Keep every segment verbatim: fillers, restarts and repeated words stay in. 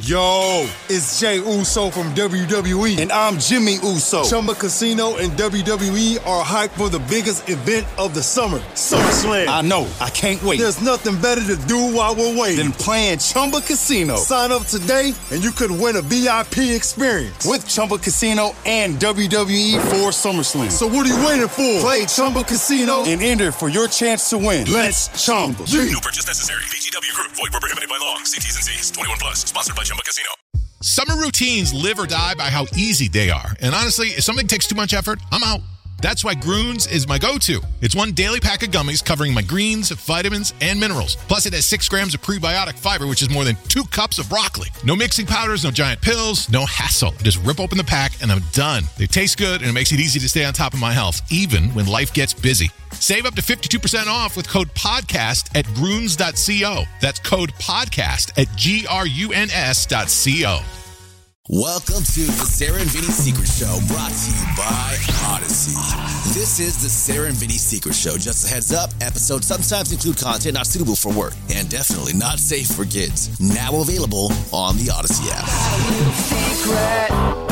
Yo, it's Jay Uso from W W E. And I'm Jimmy Uso. Chumba Casino and W W E are hyped for the biggest event of the summer, SummerSlam. I know. I can't wait. There's nothing better to do while we're waiting than playing Chumba Casino. Sign up today and you could win a V I P experience with Chumba Casino and W W E for SummerSlam. So what are you waiting for? Play Chumba Casino and enter for your chance to win. Let's Chumba. No purchase necessary. V G W Group. Void where prohibited by law. See T's and C's. twenty-one plus. Sponsored by Chumba Casino. Summer routines live or die by how easy they are. And honestly, if something takes too much effort, I'm out. That's why Groones is my go-to. It's one daily pack of gummies covering my greens, vitamins, and minerals. Plus, it has six grams of prebiotic fiber, which is more than two cups of broccoli. No mixing powders, no giant pills, no hassle. Just rip open the pack, and I'm done. They taste good, and it makes it easy to stay on top of my health, even when life gets busy. Save up to fifty-two percent off with code PODCAST at Groones dot co. That's code PODCAST at G R U N S dot co. Welcome to the Sarah and Vinny Secret Show, brought to you by Odyssey. This is the Sarah and Vinny Secret Show. Just a heads up, episodes sometimes include content not suitable for work and definitely not safe for kids. Now available on the Odyssey app. A little secret,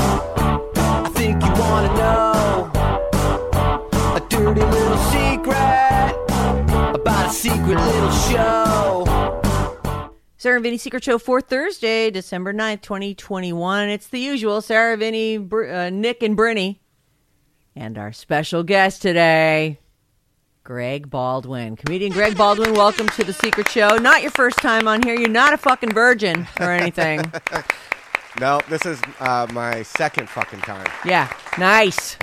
I think you want to know. A dirty little secret about a secret little show. Sarah and Vinny Secret Show for Thursday, December ninth, twenty twenty-one. It's the usual, Sarah, Vinny, Br- uh, Nick, and Brinny. And our special guest today, Greg Baldwin. Comedian Greg Baldwin, welcome to the Secret Show. Not your first time on here. You're not a fucking virgin or anything. No, this is uh, my second fucking time. Yeah, nice.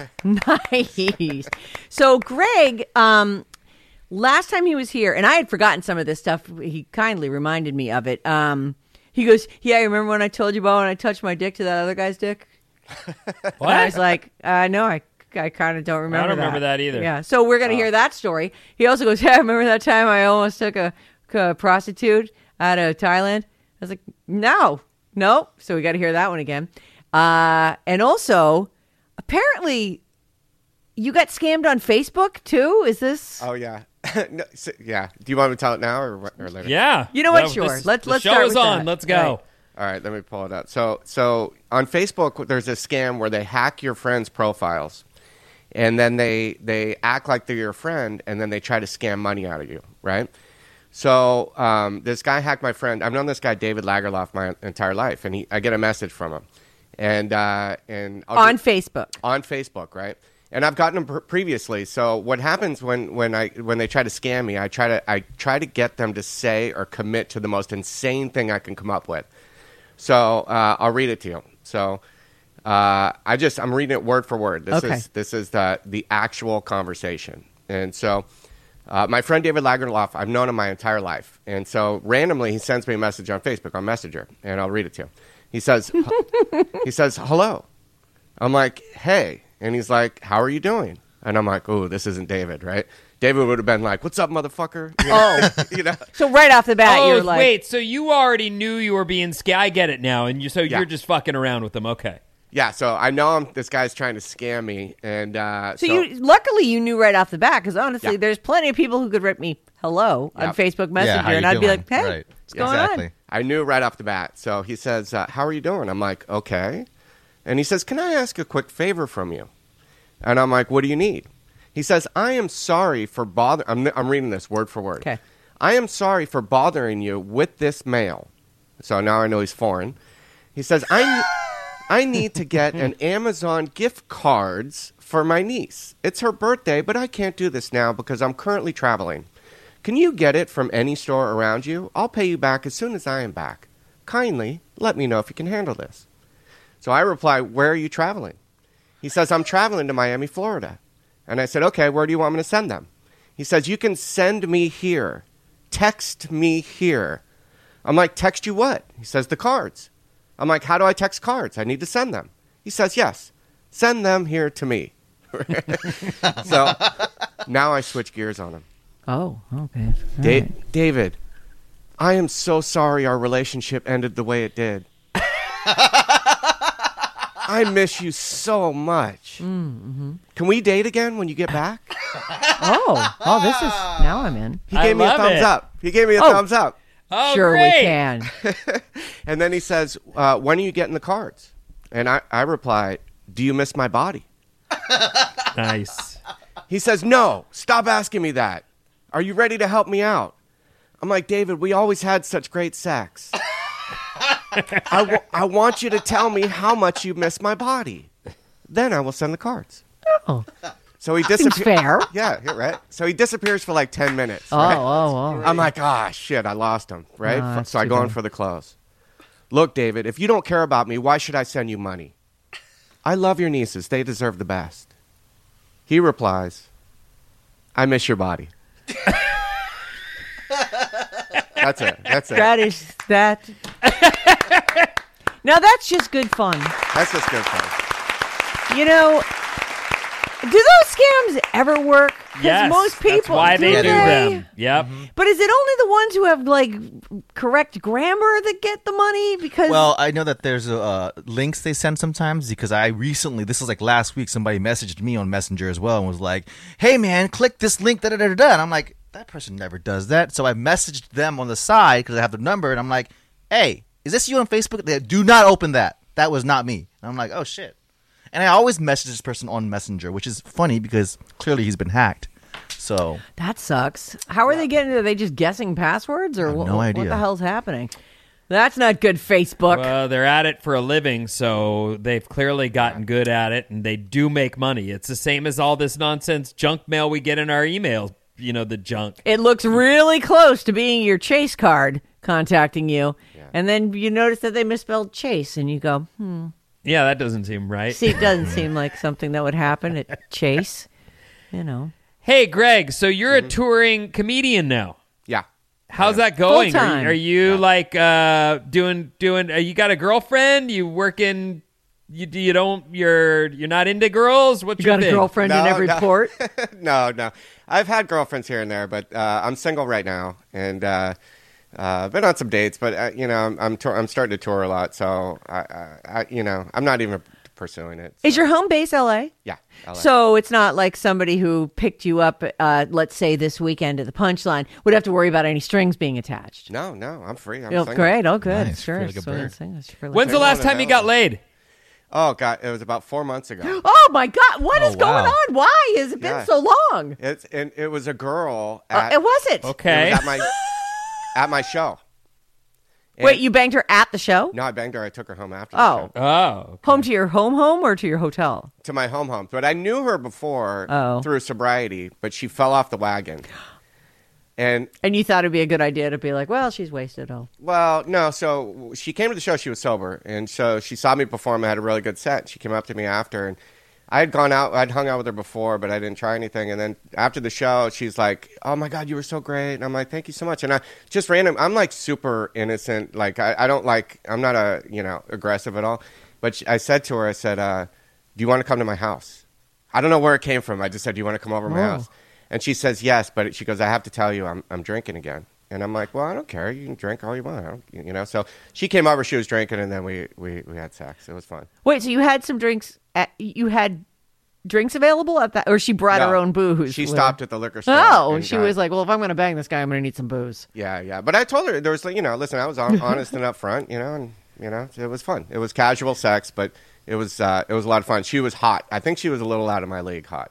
Nice. So, Greg... um. Last time he was here, and I had forgotten some of this stuff. He kindly reminded me of it. Um, he goes, yeah, you remember when I told you about when I touched my dick to that other guy's dick? What? And I was like, uh, no, I, I kind of don't remember that. I don't remember that either. Yeah, so we're going to oh. hear that story. He also goes, yeah, I remember that time I almost took a, a prostitute out of Thailand? I was like, no, no. So we got to hear that one again. Uh, and also, apparently, you got scammed on Facebook, too? Is this? Oh, yeah. no, so, yeah. Do you want me to tell it now or, or later? Yeah. You know what? No, sure. this, let's the let's show start is with on. that. Let's go. Right. All right. Let me pull it up. So, so on Facebook, there's a scam where they hack your friends' profiles, and then they they act like they're your friend, and then they try to scam money out of you, right? So um, this guy hacked my friend. I've known this guy David Lagerlof my entire life, and he I get a message from him, and uh, and I'll on do, Facebook. On Facebook, right? And I've gotten them pr- previously. So what happens when, when I when they try to scam me? I try to I try to get them to say or commit to the most insane thing I can come up with. So uh, I'll read it to you. So uh, I just I'm reading it word for word. This okay. is this is the the actual conversation. And so uh, my friend David Lagerlof, I've known him my entire life. And so randomly he sends me a message on Facebook on Messenger, and I'll read it to you. He says he says hello. I'm like, hey. And he's like, how are you doing? And I'm like, oh, this isn't David, right? David would have been like, what's up, motherfucker? You know? Oh. you know? So right off the bat, oh, you're like... wait, so you already knew you were being sca- I get it now. And you, so yeah. you're just fucking around with them. Okay. Yeah, so I know I'm, this guy's trying to scam me. And uh, so, so you luckily you knew right off the bat, because honestly, yeah. there's plenty of people who could rip me hello yep. on Facebook Messenger, yeah, and I'd doing? be like, hey, right. what's going exactly. on? I knew right off the bat. So he says, uh, how are you doing? I'm like, okay. And he says, can I ask a quick favor from you? And I'm like, what do you need? He says, I am sorry for bother. I'm, I'm reading this word for word. Okay. I am sorry for bothering you with this mail. So now I know he's foreign. He says, I, I need to get an Amazon gift cards for my niece. It's her birthday, but I can't do this now because I'm currently traveling. Can you get it from any store around you? I'll pay you back as soon as I am back. Kindly let me know if you can handle this. So I reply, where are you traveling? He says, I'm traveling to Miami, Florida. And I said, okay, where do you want me to send them? He says, you can send me here. Text me here. I'm like, text you what? He says, the cards. I'm like, how do I text cards? I need to send them. He says, yes, send them here to me. So now I switch gears on him. Oh, okay. Da- right. David, I am so sorry our relationship ended the way it did. I miss you so much. Mm-hmm. Can we date again when you get back? oh, oh, this is now I'm in. He gave I me a love thumbs it. up. He gave me a Oh. thumbs up. Oh, sure great. we can. And then he says, uh, when are you getting the cards? And I, I reply, do you miss my body? Nice. He says, no, stop asking me that. Are you ready to help me out? I'm like, David, we always had such great sex. I, w- I want you to tell me how much you miss my body. Then I will send the cards. Oh. So he Seems disappears. fair. Yeah, yeah, right. So he disappears for like ten minutes. Oh, right? oh, oh. I'm like, ah, shit, I lost him, right? Oh, that's so I too go in bad. for the close. Look, David, if you don't care about me, why should I send you money? I love your nieces. They deserve the best. He replies, I miss your body. That's it. That's it. That is that. Now that's just good fun. That's just good fun. You know, do those scams ever work? 'Cause Yes, most people that's why they do they? them. Yep. But is it only the ones who have like correct grammar that get the money? Because Well, I know that there's uh, links they send sometimes because I recently, this was like last week, somebody messaged me on Messenger as well and was like, hey man, click this link, da da da da. And I'm like, that person never does that. So I messaged them on the side because I have the number and I'm like, hey, is this you on Facebook? They do not open that. That was not me. And I'm like, oh shit. And I always message this person on Messenger, which is funny because clearly he's been hacked. So that sucks. How are they getting? Are they just guessing passwords, or I have what, no what idea. the hell's happening? That's not good, Facebook. Well, they're at it for a living, so they've clearly gotten good at it, and they do make money. It's the same as all this nonsense junk mail we get in our emails. You know, the junk. It looks really close to being your Chase card contacting you, and then you notice that they misspelled Chase, and you go, hmm. Yeah, that doesn't seem right. See, it doesn't seem like something that would happen at Chase. You know. Hey, Greg, so you're a touring comedian now. Yeah. How's that going? Are, Full-time. you- are you like uh, doing doing? Are you got a girlfriend? You working? You you don't? You're you're not into girls? What's You your got a thing? girlfriend in No, every no. port? no, no. I've had girlfriends here and there, but uh, I'm single right now, and uh, uh, been on some dates. But uh, you know, I'm I'm, tour- I'm starting to tour a lot, so I, I, I you know, I'm not even pursuing it. Is your home base L A? Yeah. L A. So it's not like somebody who picked you up, uh, let's say this weekend at the Punchline, would have to worry about any strings being attached. No, no, I'm free. I'm Oh, single. great. Oh, good. Nice. Sure. Feel like a So I'm bird. saying that's really When's the great. last time you got laid? Oh God, it was about four months ago. Oh, my God. What Oh, is going wow. on? Why has it been Yeah. so long? It's and it was a girl Uh, at, it was it. Okay. it was at my at my show. And- Wait, you banged her at the show? No, I banged her. I took her home after. the Oh. show. Oh, Home to your home home or to your hotel? To my home home. But I knew her before Oh. through sobriety, but she fell off the wagon. And And you thought it'd be a good idea to be like, well, she's wasted. Oh. well, no. So she came to the show. She was sober, and so she saw me perform. I had a really good set. She came up to me after, and I had gone out. I'd hung out with her before, but I didn't try anything. And then after the show, she's like, "Oh my God, you were so great!" And I'm like, "Thank you so much." And I just random. I'm like super innocent. Like I, I don't like. I'm not a you know aggressive at all. But she, I said to her, I said, uh, "Do you want to come to my house?" I don't know where it came from. I just said, "Do you want to come over to my Oh. house?" And she says yes, but she goes, "I have to tell you, I'm I'm drinking again." And I'm like, "Well, I don't care. You can drink all you want. I don't, you know." So she came over. She was drinking, and then we, we, we had sex. It was fun. Wait, so you had some drinks at, you had drinks available at that, or she brought No, her own booze? She with stopped her? at the liquor store. Oh, and she got- was like, well, if I'm going to bang this guy, I'm going to need some booze. Yeah, yeah. But I told her there was, like, you know, listen, I was hon- honest and upfront, you know, and you know, it was fun. It was casual sex, but it was uh, it was a lot of fun. She was hot. I think she was a little out of my league hot.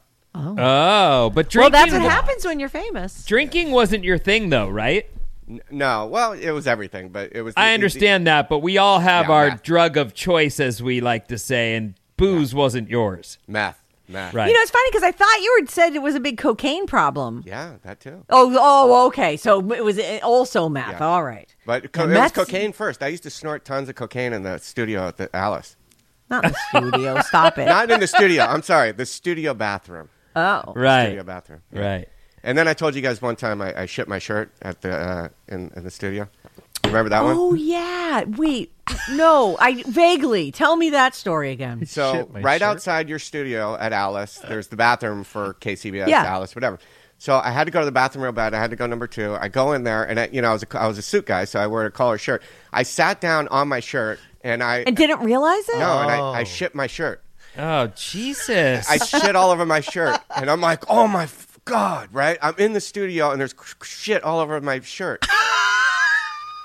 oh, but Well, drinking. that's what happens when you're famous. Drinking wasn't your thing, though, right? N- no, well, it was everything, but it was. I understand that, but we all have Yeah, our meth. drug of choice, as we like to say, and booze wasn't yours. meth, meth. Right. You know, it's funny because I thought you had said it was a big cocaine problem. Yeah, that too. Oh, oh, okay. So it was also meth. Yeah. All right. But co- And it was meth's- cocaine first. I used to snort tons of cocaine in the studio at the Alice. Not in the studio. Stop it. Not in the studio. I'm sorry, the studio bathroom. Oh. Right. Studio bathroom. Yeah. Right. And then I told you guys one time I, I shipped my shirt at the uh, in, in the studio. Remember that one? Oh, yeah. Wait. No, I vaguely. Tell me that story again. So Ship my right shirt? outside your studio at Alice, there's the bathroom for K C B S, Yeah. Alice, whatever. So I had to go to the bathroom real bad. I had to go number two. I go in there, and I, you know, I was a, I was a suit guy, so I wore a collar shirt. I sat down on my shirt, and I And didn't realize it? no, and I, Oh. I shipped my shirt. Oh, Jesus. I shit all over my shirt, and I'm like, oh my f- God, right? I'm in the studio, and there's c- shit all over my shirt.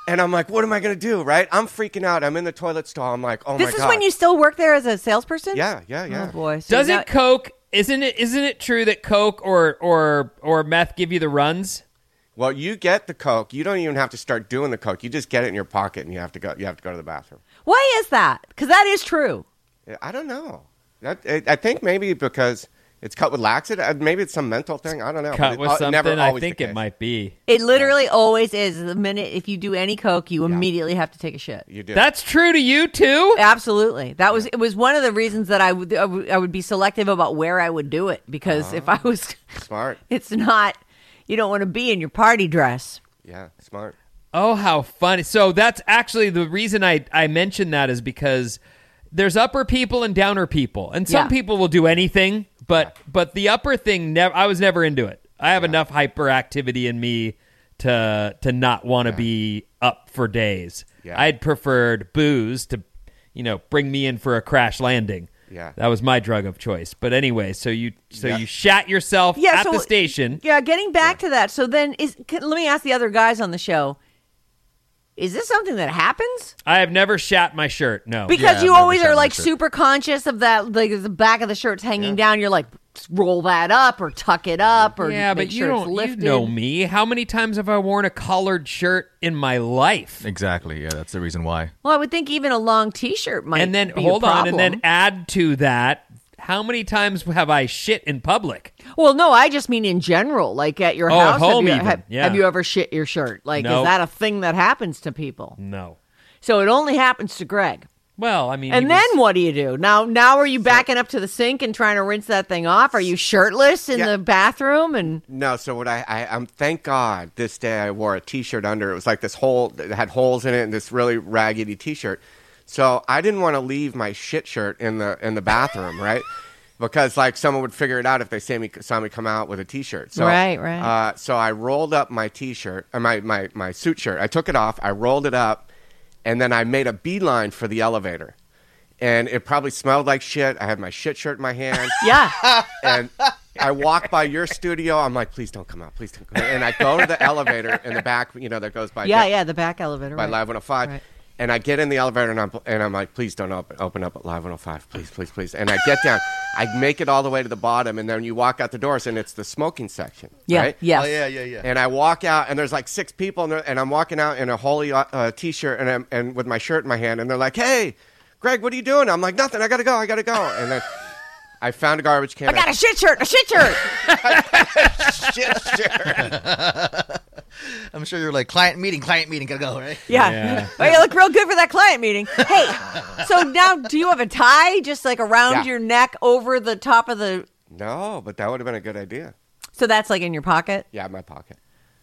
And I'm like, what am I going to do, right? I'm freaking out. I'm in the toilet stall. I'm like, oh, This my is God. when you still work there as a salesperson? Yeah, yeah, yeah. Oh, boy. So Doesn't now- Coke, isn't it Isn't it true that Coke or, or, or meth give you the runs? Well, you get the Coke. You don't even have to start doing the Coke. You just get it in your pocket, and you have to go. You have to go to the bathroom. Why is that? Because that is true. I don't know. That, I I think maybe because it's cut with laxative. Maybe it's some mental thing. I don't know. Cut But with it- uh, something? never I always think the it case. might be. It literally always is. The minute if you do any Coke, you immediately have to take a shit. You do. That's true to you, too? Absolutely. That was it was one of the reasons that I would I would, I would be selective about where I would do it because if I was Smart. it's not you don't want to be in your party dress. Yeah, smart. Oh, how funny. So that's actually the reason I, I mentioned that is because there's upper people and downer people. And some Yeah. people will do anything, but but the upper thing, never. I was never into it. I have enough hyperactivity in me to to not want to be up for days. Yeah. I'd preferred booze to, you know, bring me in for a crash landing. Yeah. That was my drug of choice. But anyway, so you so Yeah. you shat yourself Yeah, at so- the station. Yeah, getting back to that. So then is can, let me ask the other guys on the show. Is this something that happens? I have never shat my shirt. No. Because Yeah, you I've never always shat are my like shirt. super conscious of that, like the back of the shirt's hanging down. You're like, roll that up or tuck it up or Yeah, make but you sure it's don't you lifted. know me. How many times have I worn a collared shirt in my life? Exactly. Yeah, that's the reason why. Well, I would think even a long T-shirt might. And then be hold a on, and then problem. add to that, how many times have I shit in public? Well, no, I just mean in general, like at your Oh, at house. home have, you, even, have, yeah. have you ever shit your shirt? Like, No. is that a thing that happens to people? No. So it only happens to Greg. Well, I mean, And he then was- what do you do? Now, now are you backing up to the sink and trying to rinse that thing off? Are you shirtless in Yeah. the bathroom? And No, so what I, I I'm thank God this day I wore a T-shirt under. It was like this hole that had holes in it and this really raggedy T-shirt. So I didn't want to leave my shit shirt in the in the bathroom, right? Because like someone would figure it out if they saw me saw me come out with a T-shirt. So, Right, right. Uh, so I rolled up my T-shirt, or my my my suit shirt. I took it off. I rolled it up, and then I made a beeline for the elevator. And it probably smelled like shit. I had my shit shirt in my hand. yeah, And I walk by your studio. I'm like, please don't come out. Please don't come out. And I go to the elevator in the back, you know, that goes by yeah, yeah, the back elevator. by right. Live one oh five. Right. And I get in the elevator, and I'm, and I'm like, please don't open, open up at Live one oh five. Please, please, please. And I get down. I make it all the way to the bottom, and then you walk out the doors, and it's the smoking section. Yeah, Right? yes. Oh, yeah, yeah, yeah. And I walk out, and there's like six people, and, and I'm walking out in a holy uh, T-shirt and, I'm, and with my shirt in my hand, and they're like, hey, Greg, what are you doing? I'm like, nothing. I got to go. I got to go. And then I found a garbage can. I got a shit shirt, a shit shirt. shit shirt. I'm sure you're like, client meeting, client meeting, gotta go, right? Yeah. Yeah. Oh, you look real good for that client meeting. Hey, so now do you have a tie just like around Yeah. your neck over the top of the. No, but that would have been a good idea. So that's like in your pocket? Yeah, in my pocket.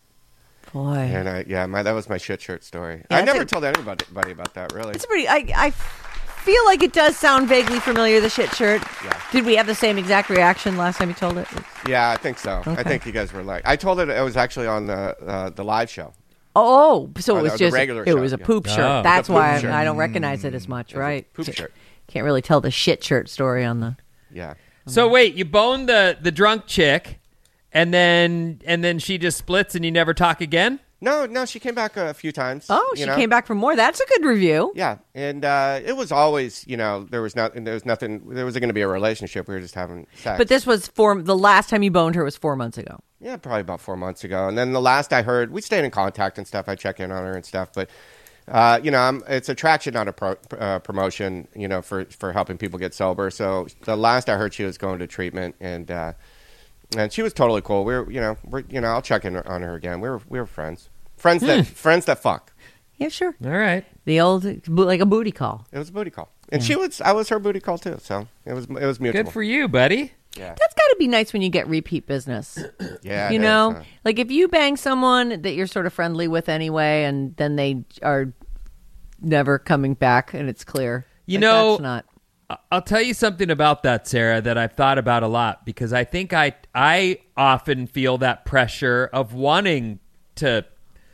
Boy. And I, yeah, my that was my shit shirt story. Yeah, I that's never a- told anybody anybody about that, really. It's pretty. I, I feel like it does sound vaguely familiar, the shit shirt. Yeah. Did we have the same exact reaction last time you told it? Yeah, I think so. I Okay. think you guys were like, I told it it was actually on the uh, the live show. Oh, so Oh, it was the- the just regular it shirt, was a yeah. poop shirt. Oh. That's The poop why shirt. I, I don't recognize it as much, It was a right? poop Can't- shirt. Can't really tell the shit shirt story on the. Yeah. So wait, you boned the the drunk chick, and then and then she just splits, and you never talk again. No, no, she came back a few times. Oh, you she know? came back for more. That's a good review. Yeah, and uh, it was always, you know, there was not, there was nothing, there wasn't going to be a relationship. We were just having sex. But this was four. The last time you boned her was four months ago. Yeah, probably about four months ago. And then the last I heard, we stayed in contact and stuff. I check in on her and stuff. But, uh, you know, I'm, it's attraction, not a pro, uh, promotion, you know, for, for helping people get sober. So the last I heard, she was going to treatment, and uh, and she was totally cool. We were, you know, we're, you know, I'll check in on her again. We were we were friends, friends that friends that fuck. Yeah, sure. All right. The old like a booty call. It was a booty call, and she was, I was her booty call too. So it was it was mutual. Good for you, buddy. Yeah, That's got to be nice when you get repeat business. yeah. You it is, know, huh? like if you bang someone that you're sort of friendly with anyway, and then they are never coming back, and it's clear. You Like, know, that's not. I- I'll tell you something about that, Sarah, that I've thought about a lot, because I think I I often feel that pressure of wanting to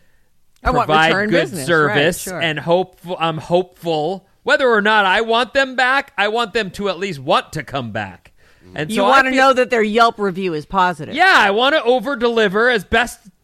I want provide return good business, service right, sure. and hopeful. I'm hopeful whether or not I want them back. I want them to at least want to come back. And You so want to I feel, know that their Yelp review is positive. Yeah, I want to over deliver as best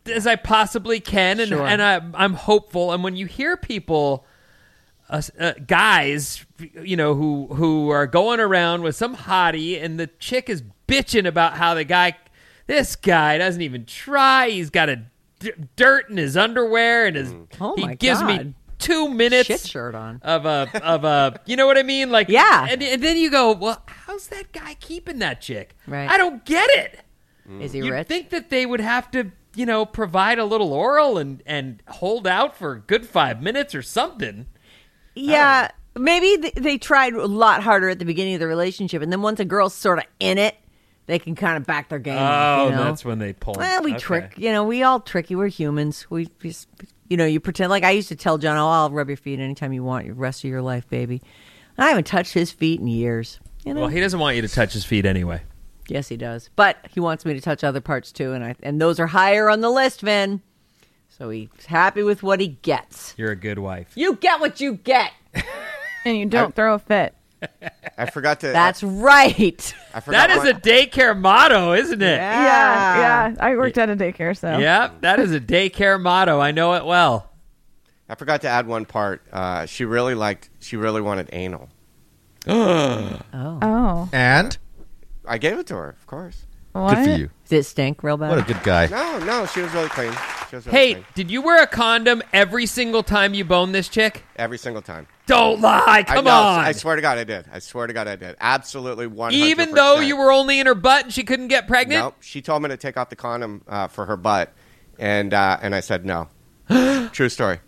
as I possibly can, and Sure. and I, I'm hopeful. And when you hear people, uh, uh, guys, you know, who who are going around with some hottie, and the chick is bitching about how the guy, this guy doesn't even try. He's got a d- dirt in his underwear, and his Oh, he my gives God. me two minutes Shit shirt on. of a of a you know what I mean, like Yeah. and, and then you go, well, how's that guy keeping that chick? Right. I don't get it. Is he You'd rich? think that they would have to, you know, provide a little oral and and hold out for a good five minutes or something. Yeah, maybe th- they tried a lot harder at the beginning of the relationship, and then once a girl's sort of in it, they can kind of back their game. Oh, you know? that's when they pull. Well, we Okay. trick. You know, we all tricky. We're humans. We just, you know, you pretend like I used to tell John, "Oh, I'll rub your feet anytime you want, the rest of your life, baby." I haven't touched his feet in years. You know? Well, he doesn't want you to touch his feet anyway. Yes, he does. But he wants me to touch other parts too, and I and those are higher on the list, Vin. So he's happy with what he gets. You're a good wife. You get what you get. And you don't throw a fit. I forgot to. That's right. I forgot That is one- a daycare motto, isn't it? Yeah, yeah. I worked at a daycare, so. Yeah, that is a daycare motto. I know it well. I forgot to add one part. Uh, she really liked. She really wanted anal. Oh. Oh. And I gave it to her, of course. What? good for you. Did it stink real bad? What a good guy. No, no, she was really clean. She was really Hey, clean. did you wear a condom every single time you boned this chick? Every single time. Don't lie. Come I, no, on. I swear to God, I did. I swear to God, I did. Absolutely, one hundred percent. Even though you were only in her butt and she couldn't get pregnant? Nope. She told me to take off the condom uh, for her butt, and uh, and I said no. True story.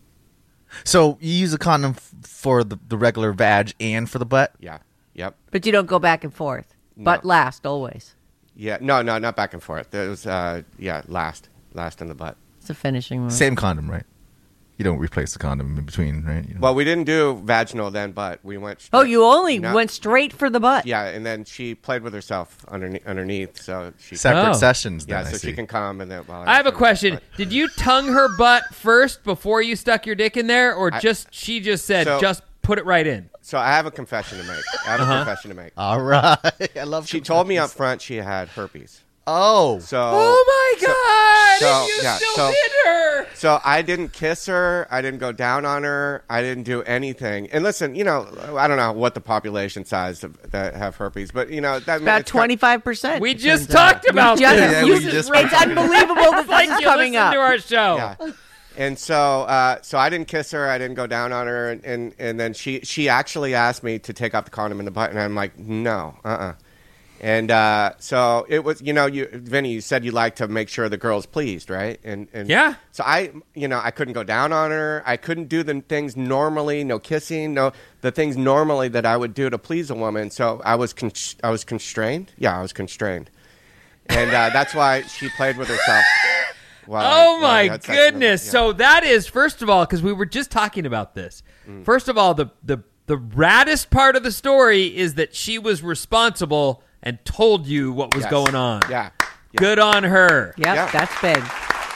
So you use a condom f- for the, the regular vag and for the butt? Yeah. Yep. But you don't go back and forth. No. But last, always. Yeah. No, no, not back and forth. It was uh, yeah, last, last in the butt. It's a finishing move. Same condom, right? You don't replace the condom in between, right? You know. Well, we didn't do vaginal then, but we went. Oh, you only No. went straight for the butt. Yeah, and then she played with herself underneath, underneath so she Separate Oh. sessions. yeah, Then, I so see. she can come and then. Well, I have a can- question. but- Did you tongue her butt first before you stuck your dick in there, or I- just she just said So- just put it right in? So I have a confession to make. I have Uh-huh. a confession to make. All right. I love. She told me up front she had herpes. Oh. So. Oh my god! so- and you yeah, still so- hit her. So I didn't kiss her. I didn't go down on her. I didn't do anything. And listen, you know, I don't know what the population size of, that have herpes, but you know, that About it's kind- twenty-five percent. We just talked about just, this. Yeah, you- we just- it's unbelievable that like this is you coming listen up. to our show. Yeah. And so, uh, so I didn't kiss her. I didn't go down on her, and, and, and then she she actually asked me to take off the condom in the butt, and I'm like, no, uh, uh And uh, so it was, you know, you, Vinny, you said you like to make sure the girl's pleased, right? And, and Yeah. So I, you know, I couldn't go down on her. I couldn't do the things normally, no kissing, no the things normally that I would do to please a woman. So I was con- I was constrained. Yeah, I was constrained, and uh, that's why she played with herself. while I- Oh while we my had sex in the- goodness! yeah. So that is first of all, because we were just talking about this. Mm. First of all, the the the raddest part of the story is that she was responsible and told you what was Yes. going on. Yeah. Yeah. Good on her. Yep, Yeah. that's big.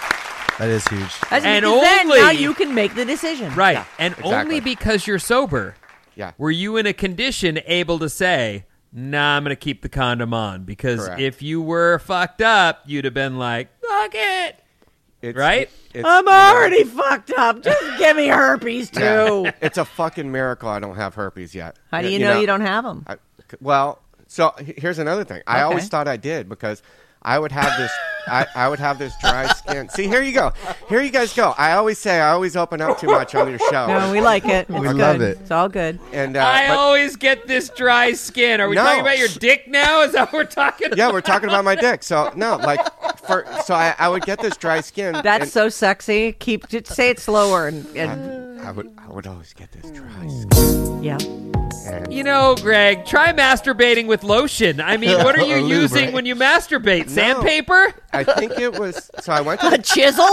That is huge. That's, And because then only- now you can make the decision. Right. Yeah, and exactly. only because you're sober Yeah. were you in a condition able to say, nah, I'm going to keep the condom on. Because Correct. if you were fucked up, you'd have been like, fuck it. It's, Right? It's, I'm you know, already fucked up. Just give me herpes too. yeah. It's a fucking miracle I don't have herpes yet. How do Y- you, know, you don't have them? I, well, so h- here's another thing. I Okay. always thought I did because I would have this. I, I would have this dry skin. See, here you go. Here you guys go. I always say I always open up too much on your show. No, we like it. It's We good. love it. It's all good. and uh, I but- always get this dry skin. Are we No. talking about your dick now? Is that what we're talking about? yeah, we're talking about my dick. So no, like for so I, I would get this dry skin. That's and so sexy. Keep just say it slower and, and I would I would always get this dry skin. yeah. And You know, Greg, try masturbating with lotion. I mean, what are you Or lube, using right? when you masturbate? Sandpaper? I think it was. So I went to A the chisel?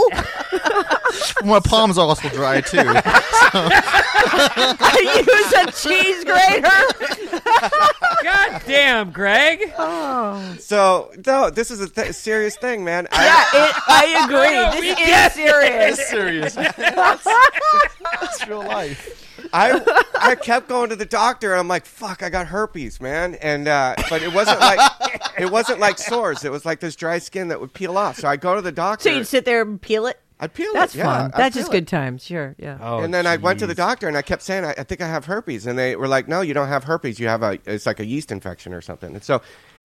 My palms are also dry too. Use a cheese grater? God damn, Greg. So no, this is a th- serious thing, man. I, Yeah, it, I agree. No, no, we this get is serious. Serious. That's real life. I I kept going to the doctor. And I'm like, fuck, I got herpes, man. And uh, but it wasn't like it wasn't like sores. It was like this dry skin that would peel off. So I go to the doctor. So you'd sit there and peel it? I'd peel That's it. Yeah, fun. I'd That's peel just it. good times. Sure, yeah. Oh, and then I went to the jeez. doctor and I kept saying, I, I think I have herpes. And they were like, no, you don't have herpes. You have a, it's like a yeast infection or something. And so,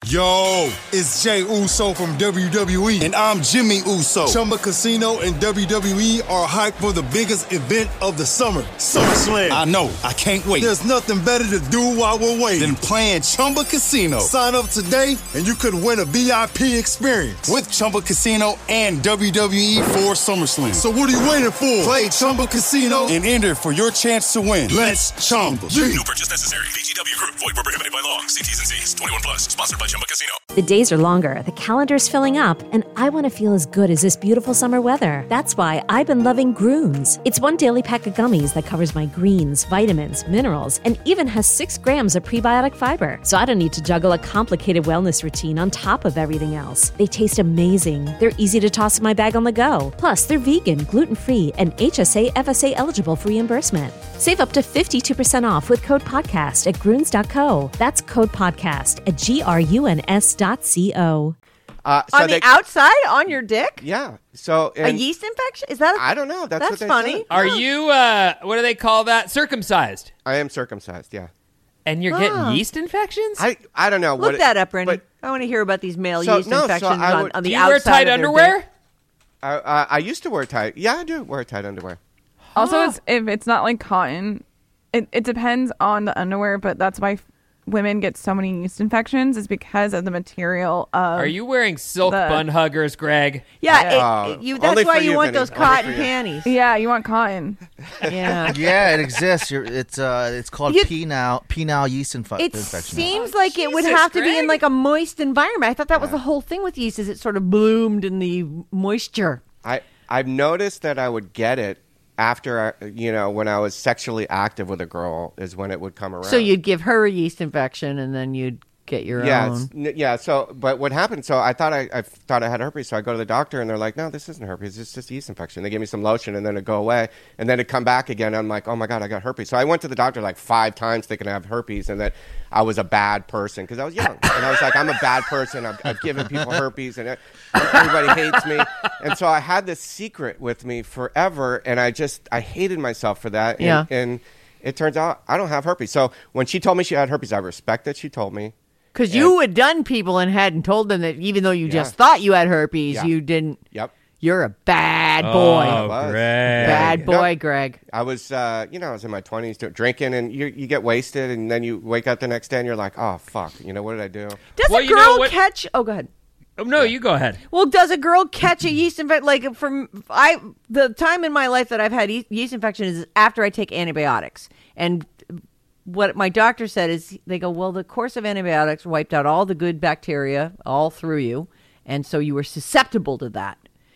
Yo, it's Jay Uso from W W E. And I'm Jimmy Uso. Chumba Casino and W W E are hyped for the biggest event of the summer, SummerSlam. I know. I can't wait. There's nothing better to do while we're waiting Then playing Chumba Casino. Sign up today and you could win a V I P experience With Chumba Casino and W W E for SummerSlam. So what are you waiting for? Play Chumba Casino And enter for your chance to win. Let's Chumba. No purchase necessary. V G W Group. Void where prohibited by law. See T's and C's. twenty-one plus. Sponsored by Chumba Casino. The days are longer, the calendar's filling up, and I want to feel as good as this beautiful summer weather. That's why I've been loving Grooms. It's one daily pack of gummies that covers my greens, vitamins, minerals, and even has six grams of prebiotic fiber. So I don't need to juggle a complicated wellness routine on top of everything else. They taste amazing. They're easy to toss in my bag on the go. Plus, they're vegan, gluten-free, and H S A F S A eligible for reimbursement. Save up to fifty-two percent off with code podcast at grunes dot co. That's code podcast at G R U N S dot C O. uh, so On they, the outside, on your dick? yeah. So, A and yeast infection? Is that? A, I don't know. That's, That's what they funny. said. Are you, uh, what do they call that? Circumcised. I am circumcised, yeah. And you're Ah. getting yeast infections? I, I don't know. Look what it- that up, Rennie. but I want to hear about these male So, yeast no, so infections I on, would- on do the you outside wear tight of their underwear? dick. I, I, I used to wear tight. Yeah, I do wear tight underwear. Also, it's, if it's not like cotton, it, it depends on the underwear, but that's why f- women get so many yeast infections is because of the material of Are you wearing silk the- bun huggers, Greg? Yeah, it- Oh, it- you, only that's why for you you, want Vinny. those Only cotton for you. panties. Yeah, you want cotton. Yeah. Yeah, it exists. You're, it's uh, it's called You- penile penile yeast inf- It infection. seems Oh, like it would Jesus, have to be in Greg. like a moist environment. I thought that was the whole thing with yeast, is it sort of bloomed in the moisture. I, I've noticed that I would get it after, I, you know, when I was sexually active with a girl is when it would come around. So you'd give her a yeast infection, and then you'd get your yeah, own. it's- n- yeah. So, but what happened? So I thought I, I thought I had herpes. So I go to the doctor, and they're like, "No, this isn't herpes. It's just a yeast infection." They give me some lotion, and then it go away, and then it come back again. I'm like, "Oh my god, I got herpes." So I went to the doctor like five times thinking I have herpes, and that I was a bad person because I was young, and I was like, "I'm a bad person. I've, I've given people herpes, and it, everybody hates me." And so I had this secret with me forever, and I just I hated myself for that. And, Yeah. and it turns out I don't have herpes. So when she told me she had herpes, I respect that she told me. Because you had done people and hadn't told them that even though you Yeah. just thought you had herpes, Yeah. you didn't. Yep. You're a bad boy. Oh, was. Greg. Bad Yeah. boy, No. Greg. I was, uh, you know, I was in my twenties drinking, and you you get wasted, and then you wake up the next day, and you're like, oh, fuck, you know, what did I do? Does Well, a you know girl what- catch? Oh, go ahead. Oh, no, you go ahead. Well, does a girl catch a yeast infection? Like from I, the time in my life that I've had ye- yeast infection is after I take antibiotics. And what my doctor said is, they go, well, the course of antibiotics wiped out all the good bacteria all through you, and so you were susceptible to that.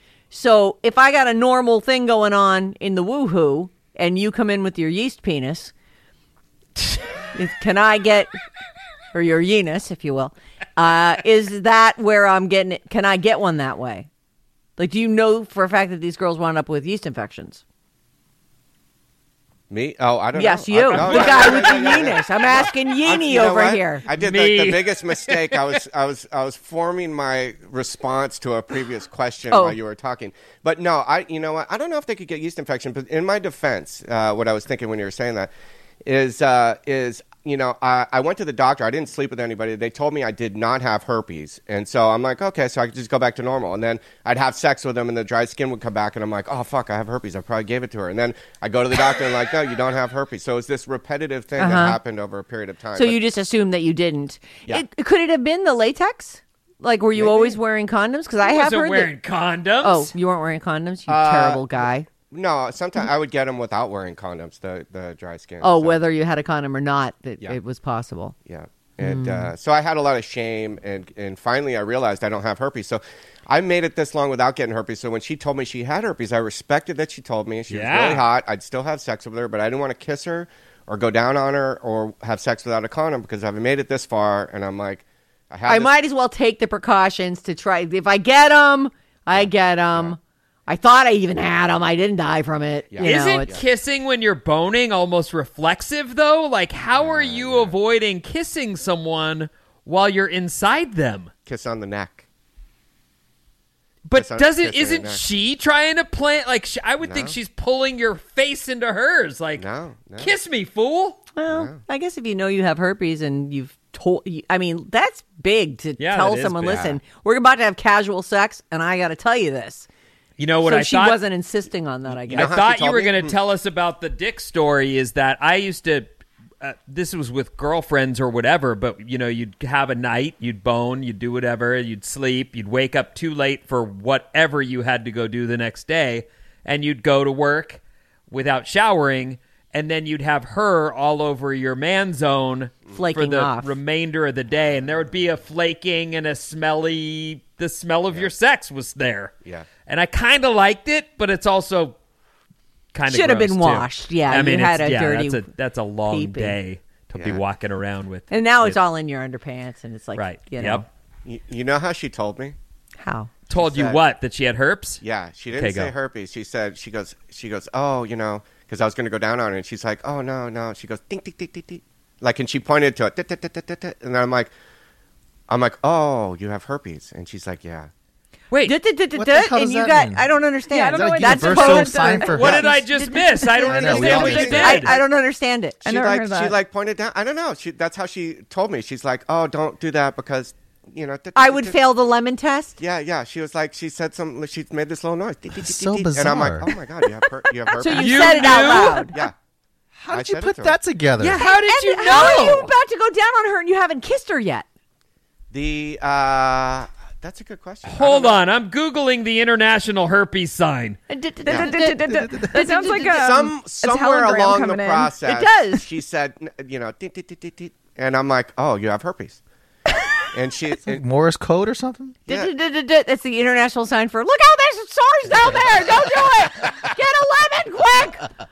So if I got a normal thing going on in the woohoo, and you come in with your yeast penis, can I get, or your yenis, if you will, uh, is that where I'm getting it? Can I get one that way? Like, do you know for a fact that these girls wound up with yeast infections? Me? Oh, I don't Yes, know. you, I- no, the yeah, guy yeah, with yeah, the yeah, yeah. yenis. I'm asking I'm- Yeenie you know over what? here. I did Me. the, the biggest mistake. I was, I was, I was forming my response to a previous question Oh. while you were talking. But no, I, you know what? I don't know if they could get yeast infection. But in my defense, uh, what I was thinking when you were saying that is, uh, is you know, I, I went to the doctor. I didn't sleep with anybody. They told me I did not have herpes. And so I'm like, okay, so I could just go back to normal. And then I'd have sex with them, and the dry skin would come back, and I'm like, oh, fuck, I have herpes. I probably gave it to her. And then I go to the doctor, and like, no, you don't have herpes. So it's this repetitive thing Uh-huh. that happened over a period of time. So But- you just assumed that you didn't. Yeah. It, could it have been the latex? Like, were you Maybe. always wearing condoms? Because I I have wasn't heard wearing that. condoms. Oh, you weren't wearing condoms? You Uh, terrible guy. No, sometimes I would get them without wearing condoms, the, the dry skin. Oh, so, whether you had a condom or not, that Yeah. it was possible. Yeah. And Mm. uh, so I had a lot of shame, and, and finally I realized I don't have herpes. So I made it this long without getting herpes. So when she told me she had herpes, I respected that she told me. She Yeah. was really hot. I'd still have sex with her, but I didn't want to kiss her or go down on her or have sex without a condom because I've made it this far, and I'm like, I have I this- might as well take the precautions to try. If I get them, I get them. I thought I even had them. I didn't die from it. Yeah. You know, Isn't it's- kissing when you're boning almost reflexive, though? Like, how are you avoiding kissing someone while you're inside them. Kiss on the neck. But on- doesn't kiss on your isn't neck. she trying to plant like she, I would think No. she's pulling your face into hers like No, no. kiss me fool. Well, I guess if you know you have herpes and you've told, I mean, that's big to Yeah, tell that is someone, big. listen, we're about to have casual sex, and I got to tell you this. You know what so I she thought wasn't insisting on that, I guess. know I how thought she you told were me? going to Hmm. tell us about the dick story is that I used to uh, this was with girlfriends or whatever, but you know, you'd have a night, you'd bone, you'd do whatever, you'd sleep, you'd wake up too late for whatever you had to go do the next day, and you'd go to work without showering, and then you'd have her all over your man zone for Flaking the off. remainder of the day, and there would be a flaking and a smelly, the smell of your sex was there. Yeah. And I kind of liked it, but it's also kind of Should have been washed. Yeah, I you mean, had it's- a yeah, dirty That's a, that's a long pee-pee. day to be Yeah. walking around with. And now it's with- all in your underpants, and it's like, right. you know, Yep. You, you know how she told me? how? Told you said- what? That she had herpes? Yeah, she didn't Okay, say go. herpes. She said she goes she goes, "Oh, you know, because I was going to go down on her," and she's like, "Oh no, no." She goes, "Ding, ding, ding, ding, ding," like, and she pointed to it, "Dit, dit, dit, dit, dit, dit," and I'm like, I'm like, "Oh, you have herpes," and she's like, "Yeah." Wait, Dut, dut, dut, dut, What the dut, hell and does you that got, mean? I don't understand. Yeah, I don't know what That's that universal supposed- sign for what herpes. did I just miss? I don't I know, we understand all what did. you did. I, I don't understand it. I She never like heard she that. like pointed down. I don't know. She that's how she told me. She's like, "Oh, don't do that because, you know." dit, I dit, would dit." fail the lemon test. Yeah, yeah. She was like, she said something. She made this little noise. Dit, dit, dit, So dit, dit. And I'm like, bizarre. "Oh my god, you have her- you have herpes." So you, You said it out knew? loud. Yeah. How I did you said it put to her. that together? Yeah, how did and you know? How are you about to go down on her and you haven't kissed her yet? The uh, that's a good question. I Hold don't know. on, I'm googling the international herpes sign. That sounds like a Some a somewhere telegram along the coming in. process, It does. She said, n- you know, dit, dit, dit, dit, dit. And I'm like, "Oh, you have herpes," and she. and- Morse code or something? yeah. That's the international sign for look out, there's sores down there. Don't do it. Get a lemon quick.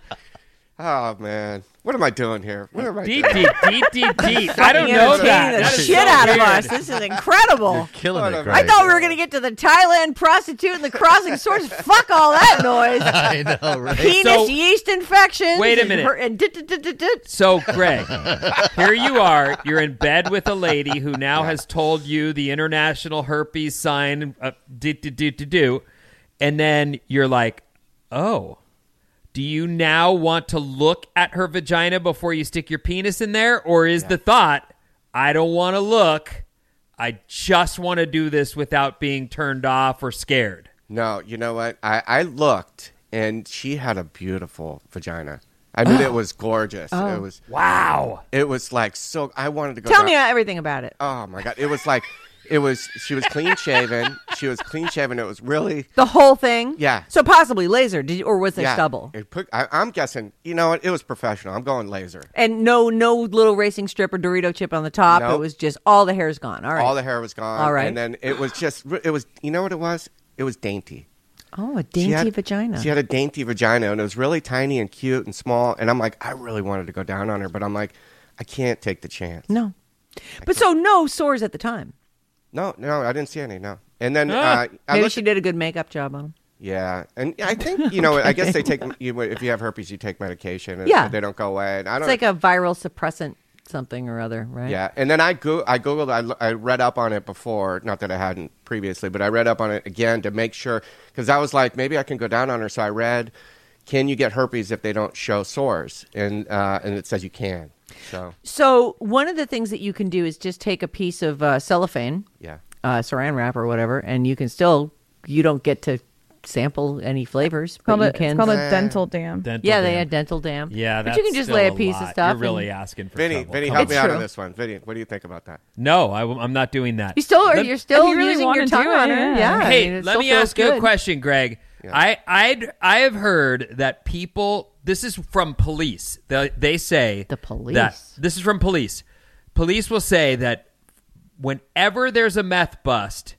Oh man, what am I doing here? What am I Deet, doing? deet, deet, deet, deet. I don't Fucking know entertaining that. the That is shit so out of weird. us. This is incredible. Killing What it, a- Greg. I thought we were going to get to the Thailand prostitute and the crossing swords. Fuck all that noise. I know, right? Penis So- yeast infections. Wait a and minute. her- and dit, dit, dit, dit, dit. So, Greg, here you are. You're in bed with a lady who now has told you the international herpes sign, uh, do, do, do, do, do, and then you're like, oh, do you now want to look at her vagina before you stick your penis in there? Or is the thought, I don't want to look. I just want to do this without being turned off or scared? No, you know what? I, I looked, and she had a beautiful vagina. I mean, it was gorgeous. It was Wow. it was like so. I wanted to go. Tell down- me everything about it. Oh my god! It was like, it was. She was clean shaven. She was clean shaven. It was really. The whole thing? Yeah. So possibly laser, did you, or was there Yeah. stubble? It put, I, I'm guessing. You know what? It was professional. I'm going laser. And no no little racing strip or Dorito chip on the top. Nope. It was just all the hair's gone. All right. All the hair was gone. All right. And then it was just. It was. You know what it was? It was dainty. oh, a She dainty had- vagina. She had a dainty vagina, and it was really tiny and cute and small. And I'm like, I really wanted to go down on her, but I'm like, I can't take the chance. no. But so no sores at the time. No, no, I didn't see any. No. And then Ah. uh, I Maybe looked she at- did a good makeup job on him. Yeah, and I think you know. I guess they take you if you have herpes, you take medication, and Yeah. they don't go away. And I don't. It's like a viral suppressant something or other, right? Yeah, and then I go, I googled, I, lo- I read up on it before. Not that I hadn't previously, but I read up on it again to make sure because I was like, maybe I can go down on her. So I read, can you get herpes if they don't show sores? And uh, and it says you can. So So one of the things that you can do is just take a piece of uh, cellophane, yeah, uh, saran wrap or whatever, and you can still, you don't get to sample any flavors, but Called you a, can. it's called a dental dam. Dental yeah, they dam. had dental dam. Yeah, but you can that's just still lay a piece lot. of stuff. You're really and- asking for Vinny, trouble. Vinny, Come help on. me It's out true. on this one. Vinny, what do you think about that? No, I, am not doing that. You still are. Let- You're still If you really using wanna your tongue do it, on her. yeah. Yeah. I Hey, mean, it let still me feels ask you a good. question, Greg. I I'd, I have heard that people. This is from police. They, they say The police. That, this is from police. Police will say that whenever there's a meth bust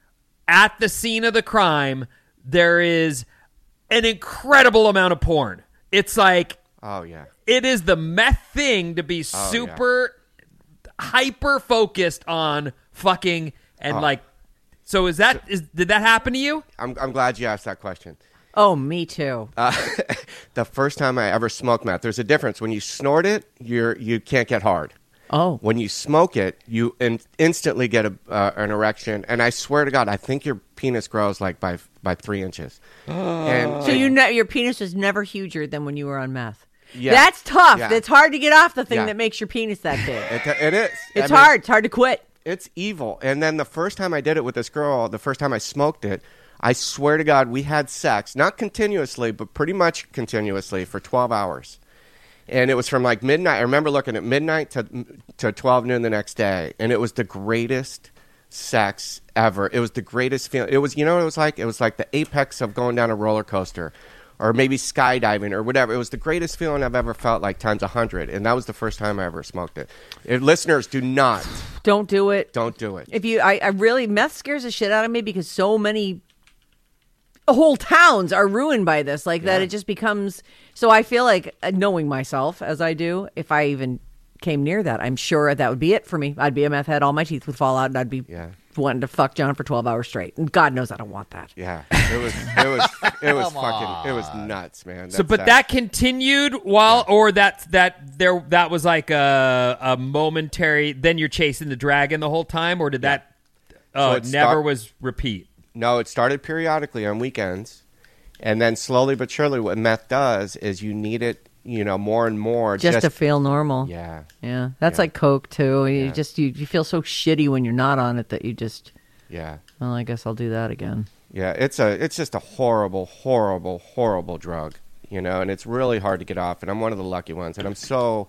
at the scene of the crime, there is an incredible amount of porn. It's like Oh yeah, it is the meth thing to be Oh, super hyper focused on fucking and Oh. like. So is that is did that happen to you? I'm I'm glad you asked that question. Oh, me too. Uh, the first time I ever smoked meth, there's a difference. When you snort it, you're you can't get hard. Oh. When you smoke it, you in- instantly get a, uh, an erection. And I swear to God, I think your penis grows like by by three inches. and So you know, your penis was never huger than when you were on meth. Yeah. That's tough. Yeah. It's hard to get off the thing Yeah. that makes your penis that big. It, it is. It's I mean, hard. It's hard to quit. It's evil. And then the first time I did it with this girl, the first time I smoked it, I swear to God, we had sex, not continuously, but pretty much continuously for twelve hours. And it was from like midnight. I remember looking at midnight to to twelve noon the next day. And it was the greatest sex ever. It was the greatest feeling. It was, you know what it was like? It was like the apex of going down a roller coaster or maybe skydiving or whatever. It was the greatest feeling I've ever felt, like times a hundred. And that was the first time I ever smoked it. If listeners, do not. Don't do it. Don't do it. If you, I, I really, meth scares the shit out of me because so many whole towns are ruined by this, like that it just becomes, so I feel like uh, knowing myself as I do, if I even came near that, I'm sure that would be it for me. I'd be a meth head, all my teeth would fall out, and I'd be Yeah. wanting to fuck John for twelve hours straight. And God knows I don't want that. Yeah, it was, it was, it was fucking, it was nuts, man. So, That's but that continued while, or that that there that was like a a momentary. Then you're chasing the dragon the whole time, or did that uh, So it never start- was repeat? No, it started periodically on weekends, and then slowly but surely, what meth does is you need it, you know, more and more Just, to feel normal. Yeah, Yeah. That's Yeah. like Coke, too. You Yeah. just, you, you feel so shitty when you're not on it that you just, yeah, well, I guess I'll do that again. yeah. It's a, it's just a horrible, horrible, horrible drug, you know, and it's really hard to get off. And I'm one of the lucky ones, and I'm so,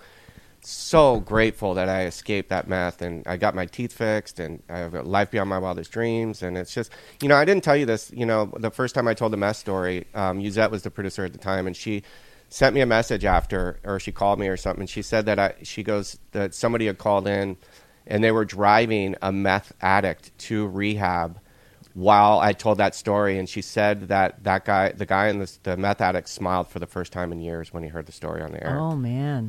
so grateful that I escaped that meth and I got my teeth fixed and I have a life beyond my wildest dreams. And it's just, you know, I didn't tell you this, you know, the first time I told the meth story, um, Yuzette was the producer at the time, and she sent me a message after, or she called me or something. And she said that I, she goes, that somebody had called in and they were driving a meth addict to rehab while I told that story. And she said that that guy, the guy in this, the meth addict smiled for the first time in years when he heard the story on the air. Oh, man.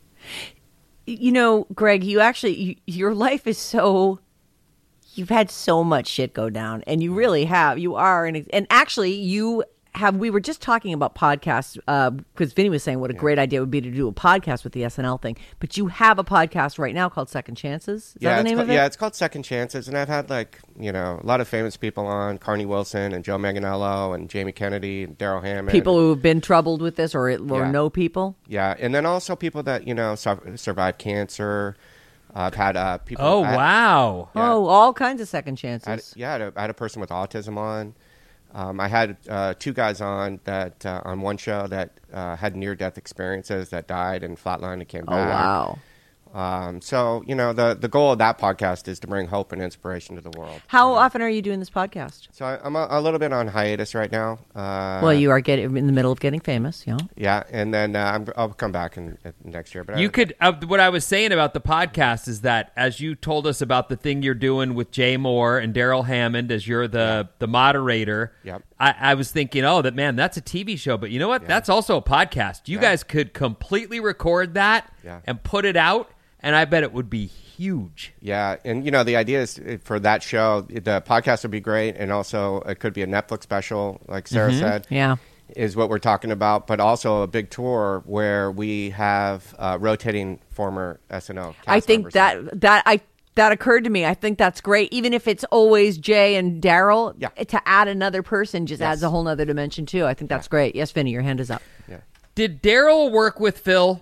You know, Greg, you actually, you, your life is so, you've had so much shit go down, and you really have. You are, an, and actually, you have, we were just talking about podcasts, because uh, Vinny was saying what a yeah. great idea it would be to do a podcast with the S N L thing, but you have a podcast right now called Second Chances. Is yeah, that the name called, of it? Yeah, it's called Second Chances, and I've had, like, you know, a lot of famous people on, Carney Wilson and Joe Manganiello and Jamie Kennedy and Daryl Hammond. People who have been troubled with this or, or yeah. know people? Yeah, and then also people that, you know, su- survived cancer. Uh, I've had uh, people... Oh, I, wow. Yeah, oh, all kinds of second chances. I had, yeah, I had, a, I had a person with autism on. Um, I had uh, two guys on that uh, on one show that uh, had near-death experiences that died and flatlined and came Oh, back. wow. Um, so, you know, the, the goal of that podcast is to bring hope and inspiration to the world. How often are you doing this podcast? So I, I'm a, a little bit on hiatus right now. Uh, well, you are getting in the middle of getting famous, you know? Yeah, and then uh, I'm, I'll come back in, in next year. But You I, could. Uh, what I was saying about the podcast is that as you told us about the thing you're doing with Jay Moore and Daryl Hammond as you're the the moderator. Yep. I, I was thinking, oh, that man, that's a T V show, but you know what? Yeah. That's also a podcast. You Yeah. guys could completely record that Yeah. and put it out, and I bet it would be huge. Yeah, and you know the idea is uh, for that show, the podcast would be great, and also it could be a Netflix special, like Sarah Mm-hmm. said. Yeah. Is what we're talking about, but also a big tour where we have uh, rotating former S N L cast I think members. that that I that occurred to me. I think that's great. Even if it's always Jay and Daryl, Yeah. to add another person just Yes. adds a whole nother dimension too. I think that's great. Yes, Vinny, your hand is up. Yeah. Did Daryl work with Phil?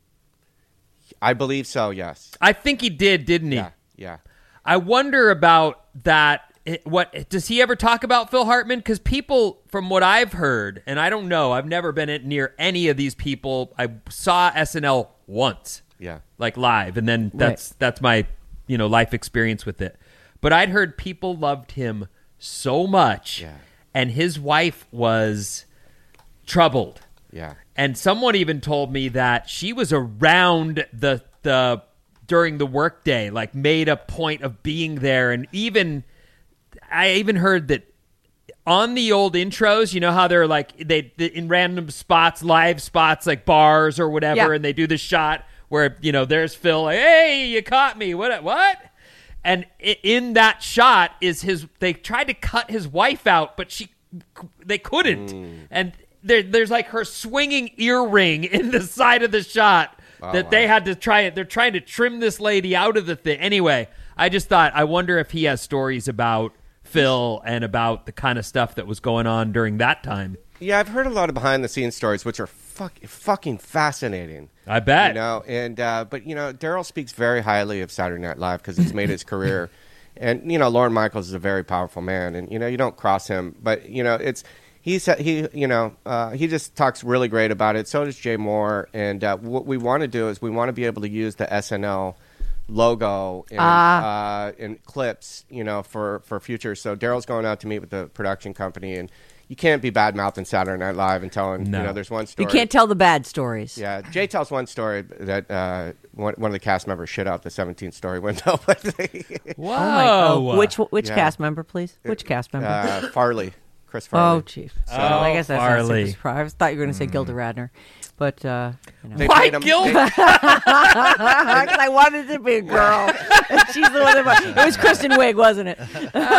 I believe so. Yes. I think he did, didn't he? Yeah. Yeah. I wonder about that. It- What does he ever talk about Phil Hartman? Because people, from what I've heard, and I don't know, I've never been at near any of these people. I saw S N L once, Yeah. like live, and then that's that's my you know life experience with it. But I'd heard people loved him so much, Yeah. and his wife was troubled. Yeah. And someone even told me that she was around the the during the workday, like made a point of being there, and even I even heard that on the old intros, you know how they're like they, they in random spots, live spots like bars or whatever, Yeah. and they do the shot where you know there's Phil, like, hey, you caught me, what what? And i- in that shot is his. They tried to cut his wife out, but she they couldn't, and. There, there's like her swinging earring in the side of the shot. Oh, that wow. they had to try it. They're trying to trim this lady out of the thing. Anyway, I just thought, I wonder if he has stories about Phil and about the kind of stuff that was going on during that time. Yeah, I've heard a lot of behind-the-scenes stories, which are fuck, fucking fascinating. I bet. You know, and uh, but you know, Daryl speaks very highly of Saturday Night Live because it's made his career. And you know, Lorne Michaels is a very powerful man, and you know, you don't cross him. But you know, it's he said he you know uh, he just talks really great about it. So does Jay Moore. And uh, what we want to do is we want to be able to use the S N L logo and, Ah. uh, and clips, you know, for for future. So Daryl's going out to meet with the production company, and you can't be bad mouthing Saturday Night Live and telling No. you know there's one story. You can't tell the bad stories. Yeah, Jay tells one story that uh, one, one of the cast members shit out the seventeenth story window. But they- Whoa. Oh my God. Which which Yeah. cast member, please? Which cast member? uh, Farley, Chris Farley. Oh, chief. So, Oh, I guess that's not Farley. super surprise. I thought you were going to say Gilda Radner, but uh, you know. They Why paid him- Gilda? they- Because I wanted it to be a girl. She's the one that. It was Kristen Wiig, wasn't it?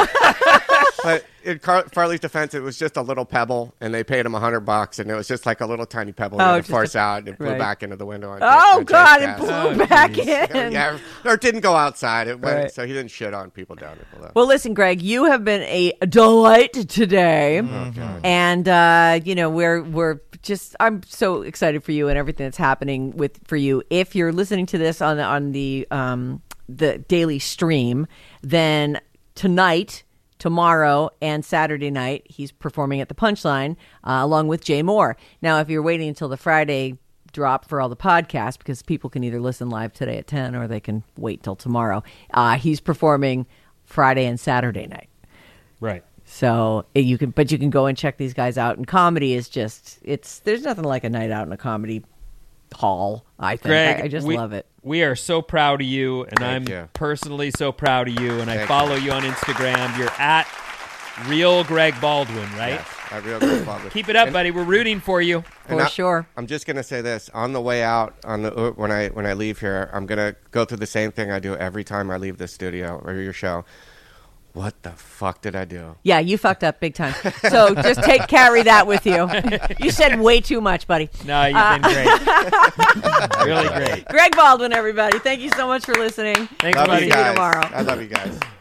But in Car- Farley's defense, it was just a little pebble, and they paid him a hundred bucks, and it was just like a little tiny pebble Oh, that just force a- out and it flew right. back into the window. On Oh on Jay's God! It cast. blew Oh, back geez. in. Yeah, or it didn't go outside. It went, Right. so he didn't shit on people down there below. Well, listen, Greg, you have been a delight today, and uh, you know we're we're just I'm so excited for you and everything that's happening with for you. If you're listening to this on the on the um, the daily stream, then tonight, tomorrow, and Saturday night, he's performing at the Punchline uh, along with Jay Moore. Now, if you're waiting until the Friday drop for all the podcasts, because people can either listen live today at ten or they can wait till tomorrow, uh, he's performing Friday and Saturday night. Right. So eh, you can, but you can go and check these guys out. And comedy is just, it's there's nothing like a night out in a comedy hall. I think Greg, I, I just we, love it. We are so proud of you, and Thank I'm you. personally so proud of you. And I Thank follow you. on Instagram. You're at Real Greg Baldwin, right? Yes, I really love it. Keep it up, And- buddy. We're rooting for you. and For I- sure. I'm just gonna say this on the way out. On the uh, when I when I leave here, I'm gonna go through the same thing I do every time I leave this studio or your show. What the fuck did I do? Yeah, you fucked up big time. So just take carry that with you. You said way too much, buddy. No, you've been great. Really great. Greg Baldwin, everybody. Thank you so much for listening. Thanks, Love buddy. you See you guys. tomorrow. I love you guys.